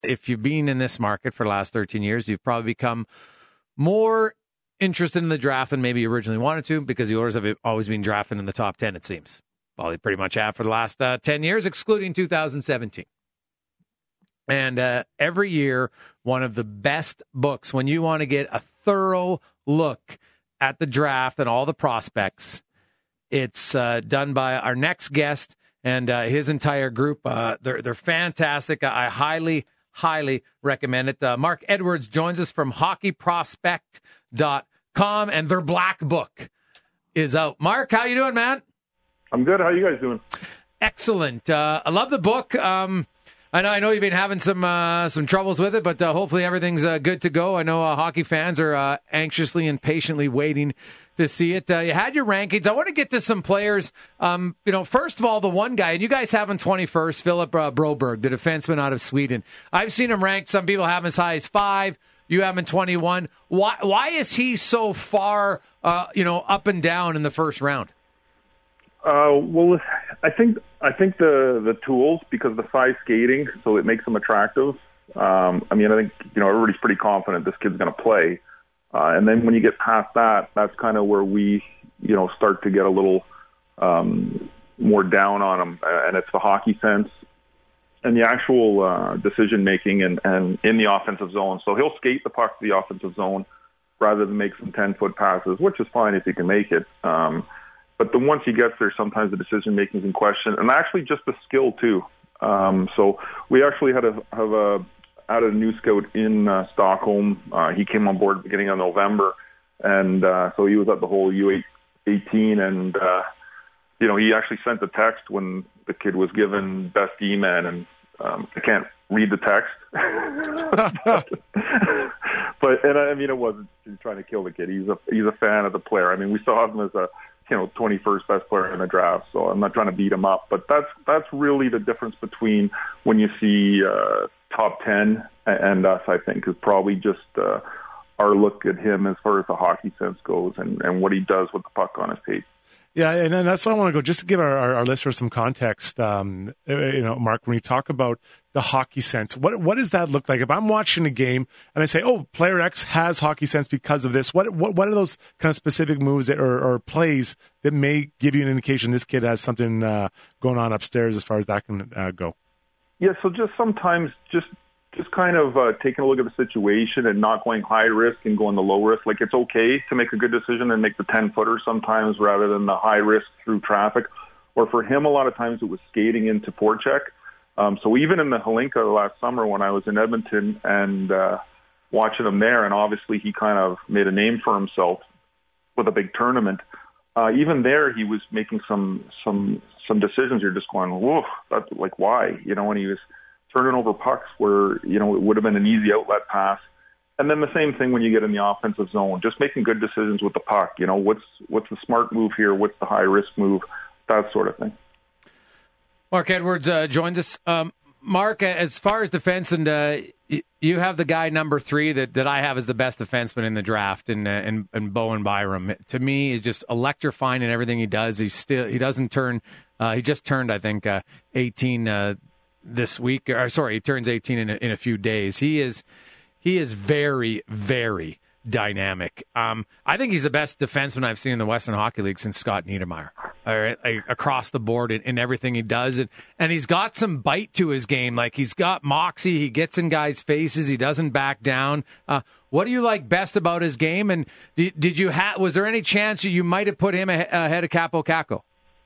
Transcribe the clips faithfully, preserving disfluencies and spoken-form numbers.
if you've been in this market for the last thirteen years, you've probably become more interested in the draft than maybe you originally wanted to, because the Oilers have always been drafting in the top ten, it seems. Well, they pretty much have for the last uh, ten years, excluding two thousand seventeen. And uh, every year, one of the best books, when you want to get a thorough look at the draft and all the prospects, it's uh, done by our next guest and uh, his entire group. Uh, they're, they're fantastic. I highly, highly recommend it. Uh, Mark Edwards joins us from hockey prospect dot com, and their black book is out. Mark, how you doing, man? I'm good. How you guys doing? Excellent. Uh, I love the book. Um, I know, I know you've been having some uh, some troubles with it, but uh, hopefully everything's uh, good to go. I know uh, hockey fans are uh, anxiously and patiently waiting to see it. Uh, you had your rankings. I want to get to some players. Um, you know, first of all, the one guy, and you guys have him twenty-first, Philip uh, Broberg, the defenseman out of Sweden. I've seen him ranked. Some people have him as high as five. You have him twenty-one. Why? Why is he so far, uh, you know, up and down in the first round? Uh, well, I think I think the the tools, because of the size skating, so it makes them attractive. Um, I mean, I think you know everybody's pretty confident this kid's going to play, uh, and then when you get past that, that's kind of where we you know start to get a little um, more down on him, and it's the hockey sense and the actual uh, decision making and, and in the offensive zone. So he'll skate the puck to the offensive zone rather than make some ten foot passes, which is fine if he can make it. Um, But then once he gets there, sometimes the decision making is in question, and actually just the skill too. Um, so we actually had a have a added a new scout in uh, Stockholm. Uh, he came on board at the beginning of November, and uh, so he was at the whole U eighteen, and uh, you know he actually sent a text when the kid was given best E-man, and um, I can't read the text, but, but and I mean it wasn't trying to kill the kid. He's a he's a fan of the player. I mean we saw him as a you know, twenty-first best player in the draft. So I'm not trying to beat him up, but that's that's really the difference between when you see uh, top ten and us. I think is probably just uh, our look at him as far as the hockey sense goes, and, and what he does with the puck on his tape. Yeah, and, and that's what I want to go, just to give our, our, our listeners some context, um, you know, Mark, when you talk about the hockey sense, what what does that look like? If I'm watching a game and I say, oh, player X has hockey sense because of this, what what, what are those kind of specific moves that, or, or plays that may give you an indication this kid has something uh, going on upstairs as far as that can uh, go? Yeah, so just sometimes just just kind of uh, taking a look at the situation and not going high risk and going the low risk. Like it's okay to make a good decision and make the ten-footer sometimes rather than the high risk through traffic. Or for him, a lot of times it was skating into forecheck. Um, so even in the Hlinka last summer when I was in Edmonton and uh, watching him there, and obviously he kind of made a name for himself with a big tournament, uh, even there he was making some some some decisions. You're just going, whoa, that's like why? You know, when he was turning over pucks where, you know, it would have been an easy outlet pass. And then the same thing when you get in the offensive zone, just making good decisions with the puck. You know, what's what's the smart move here? What's the high-risk move? That sort of thing. Mark Edwards uh, joins us. Um, Mark, as far as defense, and uh, you have the guy number three that, that I have as the best defenseman in the draft, and uh, and, and Bowen Byram. To me, is just electrifying in everything he does. He still he doesn't turn. Uh, he just turned, I think, uh, eighteen uh, this week. Or sorry, he turns eighteen in a, in a few days. He is he is very very dynamic. Um, I think he's the best defenseman I've seen in the Western Hockey League since Scott Niedermayer. All right, like, across the board in, in everything he does, and and he's got some bite to his game. Like he's got moxie. He gets in guys' faces. He doesn't back down. Uh, what do you like best about his game? And did, did you have? Was there any chance you might have put him ahead of Kaapo Kakko?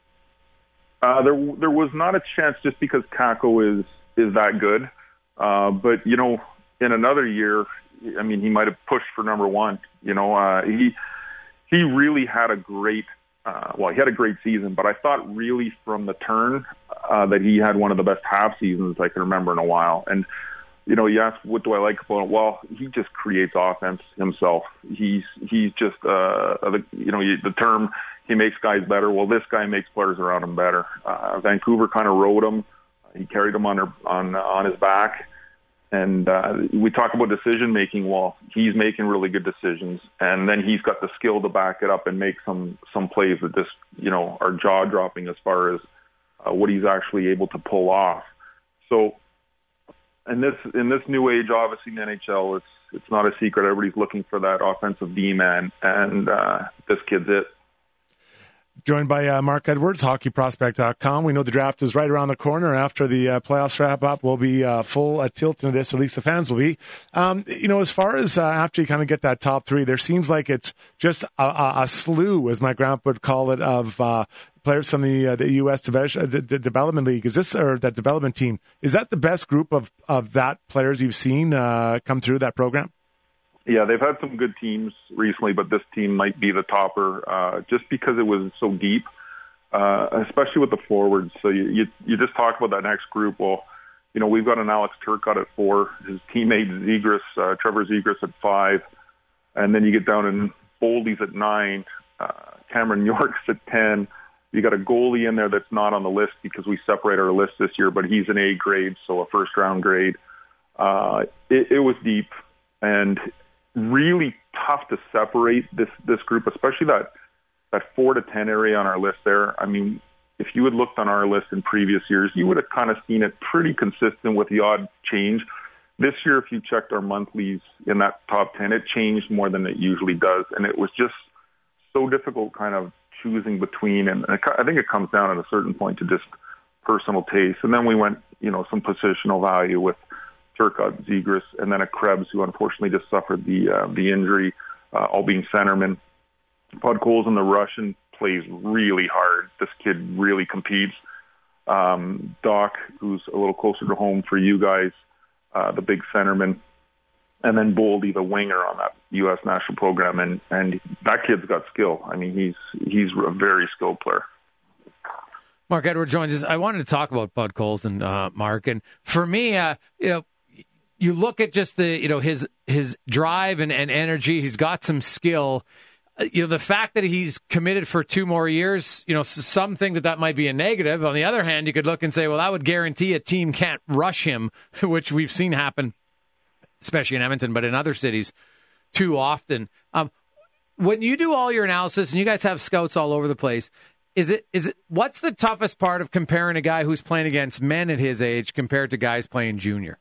Uh, there, there was not a chance just because Kakko is is that good. Uh, but you know, in another year, I mean, he might have pushed for number one. You know, uh, he he really had a great. Uh, well, he had a great season, but I thought really from the turn uh, that he had one of the best half seasons I can remember in a while. And, you know, you ask, what do I like about him? Well, he just creates offense himself. He's he's just, uh, the, you know, the term, he makes guys better. Well, this guy makes players around him better. Uh, Vancouver kind of rode him. He carried him on, her, on, on his back. And uh, we talk about decision-making. Well, he's making really good decisions. And then he's got the skill to back it up and make some, some plays that just, you know, are jaw-dropping as far as uh, what he's actually able to pull off. So in this in this new age, obviously in the N H L, it's it's not a secret. Everybody's looking for that offensive D-man, and uh, this kid's it. Joined by uh, Mark Edwards, hockey prospect dot com. We know the draft is right around the corner. After the uh, playoffs wrap up, we'll be uh, full uh, tilt into this, at least the fans will be. Um, you know, as far as uh, after you kind of get that top three, there seems like it's just a, a, a slew, as my grandpa would call it, of uh, players from the uh, the U S Dev- uh, the, the development league. Is this, or that development team, is that the best group of, of that players you've seen uh, come through that program? Yeah, they've had some good teams recently, but this team might be the topper uh, just because it was so deep, uh, especially with the forwards. So you, you you just talk about that next group. Well, you know, we've got an Alex Turcotte at four, his teammate Zegras, uh, Trevor Zegras at five, and then you get down in Boldy's at nine, uh, Cameron York's at ten. You got a goalie in there that's not on the list because we separate our list this year, but he's an A grade, so a first round grade. Uh, it, it was deep and really tough to separate this this group, especially that that four to ten area on our list there. I mean, if you had looked on our list in previous years, you would have kind of seen it pretty consistent with the odd change. This year, if you checked our monthlies in that top ten, it changed more than it usually does, and it was just so difficult kind of choosing between, and I think it comes down at a certain point to just personal taste. And then we went, you know, some positional value with Turcotte, Zegras, and then a Krebs, who unfortunately just suffered the uh, the injury, uh, all being centerman. Podkolzin, the Russian, plays really hard. This kid really competes. Um, Doc, who's a little closer to home for you guys, uh, the big centerman. And then Boldy, the winger on that U S national program. And, and that kid's got skill. I mean, he's he's a very skilled player. Mark Edwards joins us. I wanted to talk about Podkolzin, uh, Mark. And for me, uh, you know, you look at just the, you know, his his drive and, and energy. He's got some skill. Uh, you know, the fact that he's committed for two more years, you know, some think that that might be a negative. On the other hand, you could look and say, well, that would guarantee a team can't rush him, which we've seen happen, especially in Edmonton, but in other cities too often. Um, when you do all your analysis, and you guys have scouts all over the place, is it is it what's the toughest part of comparing a guy who's playing against men at his age compared to guys playing junior?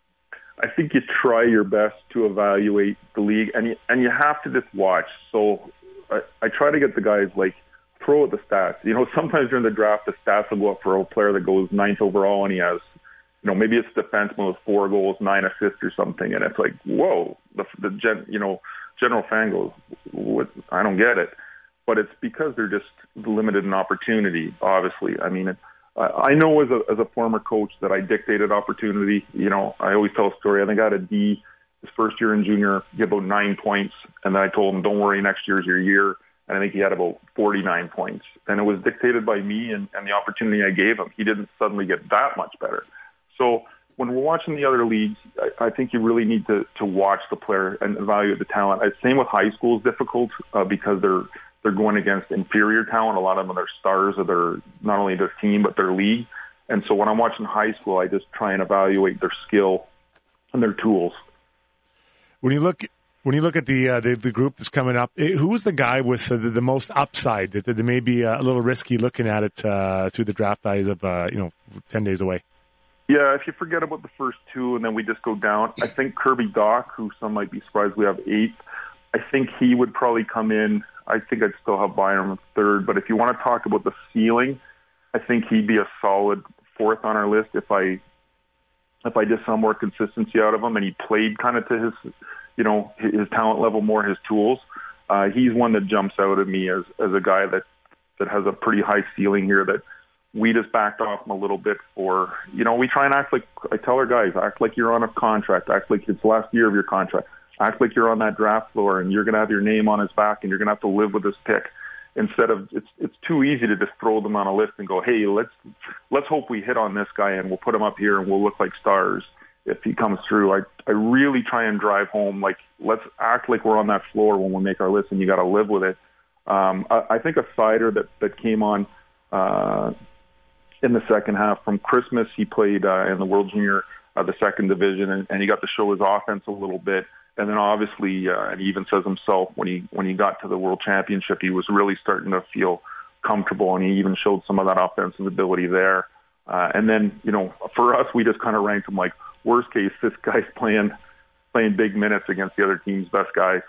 I think you try your best to evaluate the league, and you, and you have to just watch. So I, I try to get the guys, like, throw at the stats. You know, sometimes during the draft, the stats will go up for a player that goes ninth overall, and he has, you know, maybe it's defenseman with four goals, nine assists or something, and it's like, whoa, the, the gen, you know, general fan goes, what? I don't get it. But it's because they're just limited in opportunity, obviously. I mean, it, I know as a as a former coach that I dictated opportunity. You know, I always tell a story. I think I had a D his first year in junior, he had about nine points, and then I told him, don't worry, next year's your year. And I think he had about forty-nine points. And it was dictated by me and, and the opportunity I gave him. He didn't suddenly get that much better. So when we're watching the other leagues, I, I think you really need to, to watch the player and evaluate the talent. Same with high school is difficult uh, because they're they're going against inferior talent. A lot of them are stars of their, not only their team, but their league. And so when I'm watching high school, I just try and evaluate their skill and their tools. When you look when you look at the uh, the, the group that's coming up, who is the guy with uh, the, the most upside that, that may be uh, a little risky looking at it uh, through the draft eyes of uh, you know ten days away? Yeah, if you forget about the first two and then we just go down, I think Kirby Doc, who some might be surprised we have eighth, I think he would probably come in. I think I'd still have Byram third, but if you want to talk about the ceiling, I think he'd be a solid fourth on our list if I if I just saw more consistency out of him and he played kind of to his, you know, his talent level more, his tools. Uh, he's one that jumps out at me as as a guy that that has a pretty high ceiling here that we just backed off him a little bit for, you know, we try and act like, I tell our guys, act like you're on a contract, act like it's the last year of your contract. Act like you're on that draft floor and you're going to have your name on his back and you're going to have to live with this pick. Instead of, it's it's too easy to just throw them on a list and go, hey, let's let's hope we hit on this guy and we'll put him up here and we'll look like stars if he comes through. I I really try and drive home, like, let's act like we're on that floor when we make our list and you got to live with it. Um, I, I think a Sider that, that came on uh, in the second half from Christmas, he played uh, in the World Junior, uh, the second division, and, and he got to show his offense a little bit. And then obviously, uh, and he even says himself, when he when he got to the World Championship, he was really starting to feel comfortable, and he even showed some of that offensive ability there. Uh, and then, you know, for us, we just kind of ranked him like, worst case, this guy's playing playing big minutes against the other team's best guys.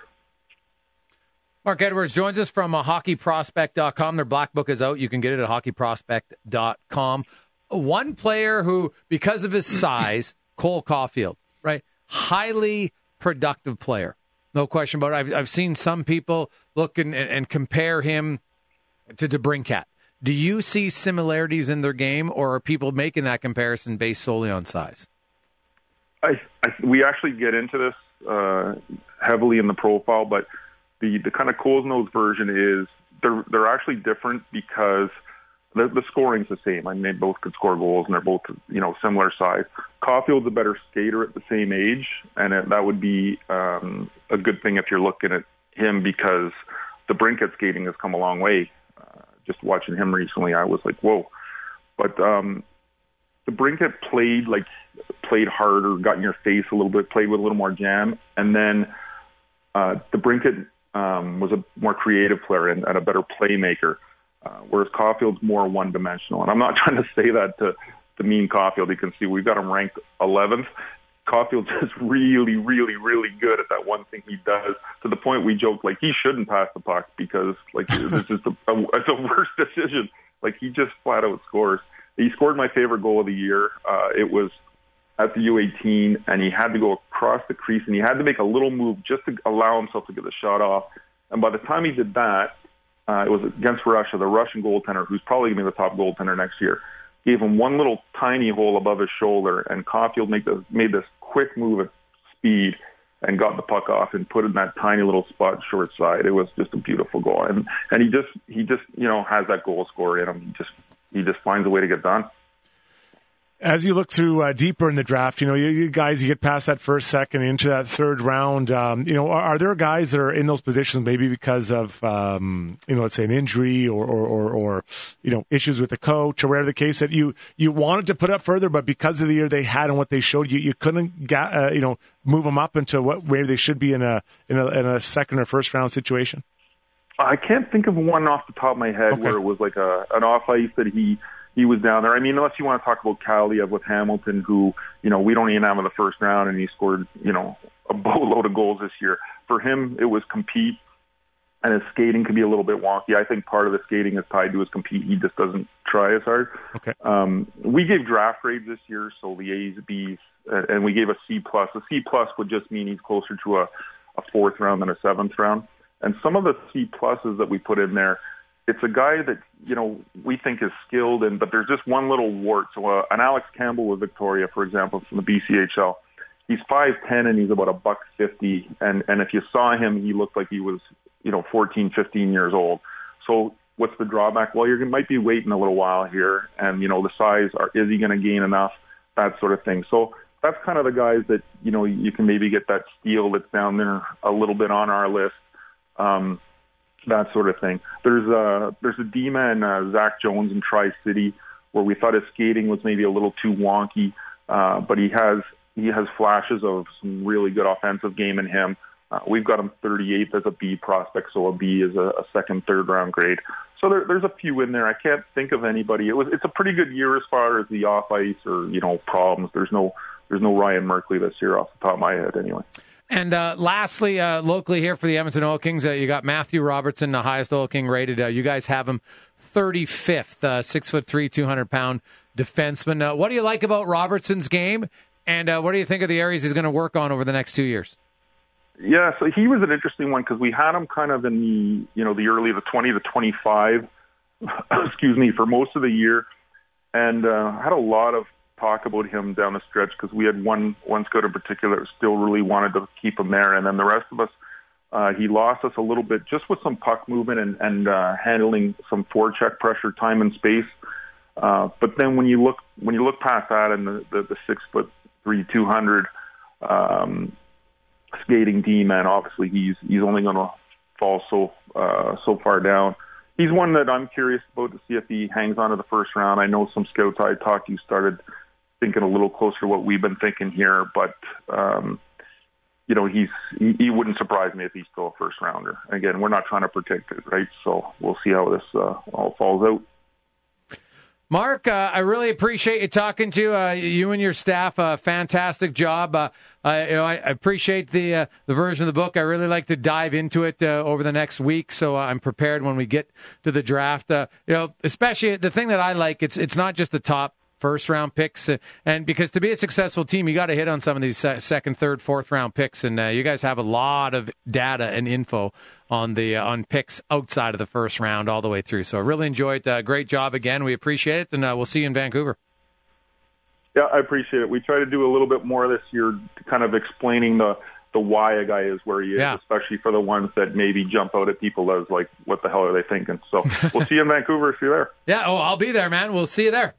Mark Edwards joins us from uh, hockey prospect dot com. Their black book is out. You can get it at hockey prospect dot com. One player who, because of his size, Cole Caulfield, right? Highly productive player. No question about it. I've, I've seen some people look and, and compare him to DeBrincat. Do you see similarities in their game, or are people making that comparison based solely on size? I, I we actually get into this uh, heavily in the profile, but the, the kind of Cole's Nose version is they're they're actually different because the, the scoring's the same. I mean, they both could score goals, and they're both, you know, similar size. Caulfield's a better skater at the same age, and it, that would be um, a good thing if you're looking at him, because the Brinket skating has come a long way. Uh, just watching him recently, I was like, whoa. But um, the Brinket played like played harder, got in your face a little bit, played with a little more jam, and then uh, the Brinket um, was a more creative player and, and a better playmaker. Uh, whereas Caulfield's more one-dimensional. And I'm not trying to say that to, to mean Caulfield. You can see we've got him ranked eleventh. Caulfield's just really, really, really good at that one thing he does, to the point we joke, like, he shouldn't pass the puck because, like, this is a, a, it's a worse decision. Like, he just flat out scores. He scored my favorite goal of the year. Uh, it was at the U eighteen, and he had to go across the crease, and he had to make a little move just to allow himself to get the shot off. And by the time he did that, Uh, it was against Russia, the Russian goaltender, who's probably going to be the top goaltender next year, gave him one little tiny hole above his shoulder, and Caulfield made this, made this quick move at speed and got the puck off and put it in that tiny little spot short side. It was just a beautiful goal, and and he just he just you know has that goal scorer in him. He just he just finds a way to get done. As you look through uh, deeper in the draft, you know, you, you guys, you get past that first, second, into that third round. Um, you know, are, are there guys that are in those positions maybe because of, um, you know, let's say an injury or, or, or, or, you know, issues with the coach or whatever the case, that you, you wanted to put up further, but because of the year they had and what they showed you, you couldn't get, uh, you know, move them up into what where they should be in a, in a, in a second or first round situation? I can't think of one off the top of my head okay. where it was like a, an off ice that he, He was down there. I mean, unless you want to talk about Kaliev with Hamilton, who, you know, we don't even have in the first round, and he scored, you know, a boatload of goals this year. For him, it was compete, and his skating can be a little bit wonky. I think part of the skating is tied to his compete. He just doesn't try as hard. Okay. Um, we gave draft grades this year, so the A's, B's, uh, and we gave a C plus. A C plus would just mean he's closer to a, a fourth round than a seventh round. And some of the C pluses that we put in there, it's a guy that, you know, we think is skilled, and but there's just one little wart. So uh, an Alex Campbell with Victoria, for example, from the B C H L, he's five ten and he's about a buck fifty. And, and if you saw him, he looked like he was, you know, fourteen, fifteen years old. So what's the drawback? Well, you might be waiting a little while here, and, you know, the size, are, is he going to gain enough? That sort of thing. So that's kind of the guys that, you know, you can maybe get that steal that's down there a little bit on our list. Um, that sort of thing. There's a, there's a D-man, uh, Zach Jones in Tri-City, where we thought his skating was maybe a little too wonky, uh, but he has he has flashes of some really good offensive game in him. Uh, we've got him thirty-eighth as a B prospect, so a B is a, a second, third round grade. So there, there's a few in there. I can't think of anybody. It was it's a pretty good year as far as the off ice or, you know, problems. There's no there's no Ryan Merkley this year off the top of my head anyway. And uh, lastly, uh, locally here for the Edmonton Oil Kings, uh, you got Matthew Robertson, the highest Oil King rated. Uh, you guys have him thirty-fifth, uh, six foot three, two hundred pound defenseman. Uh, what do you like about Robertson's game, and uh, what do you think of the areas he's going to work on over the next two years? Yeah, so he was an interesting one because we had him kind of in the, you know, the early the twenty to twenty-five, excuse me, for most of the year, and uh, had a lot of talk about him down the stretch because we had one one scout in particular that still really wanted to keep him there, and then the rest of us, uh, he lost us a little bit just with some puck movement and, and uh, handling some forecheck pressure, time and space. Uh, but then when you look when you look past that and the, the, the six foot three, two hundred um, skating D man, obviously he's he's only going to fall so uh, so far down. He's one that I'm curious about to see if he hangs on to the first round. I know some scouts I talked to started thinking a little closer to what we've been thinking here, but um, you know, he's he, he wouldn't surprise me if he's still a first rounder. Again, we're not trying to predict it, right? So we'll see how this uh, all falls out. Mark, uh, I really appreciate you talking to uh, you and your staff. Uh, fantastic job. Uh, uh, you know, I, I appreciate the uh, the version of the book. I really like to dive into it uh, over the next week, so I'm prepared when we get to the draft. Uh, you know, especially the thing that I like, it's it's not just the top first round picks, uh, and because to be a successful team, you got to hit on some of these uh, second, third, fourth round picks, and uh, you guys have a lot of data and info on the uh, on picks outside of the first round all the way through. So I really enjoyed it. Uh, great job again. We appreciate it, and uh, we'll see you in Vancouver. Yeah, I appreciate it. We try to do a little bit more this year, kind of explaining the the why a guy is where he is, yeah. especially for the ones that maybe jump out at people as like, what the hell are they thinking? So we'll see you in Vancouver if you're there. Yeah, oh, I'll be there, man. We'll see you there.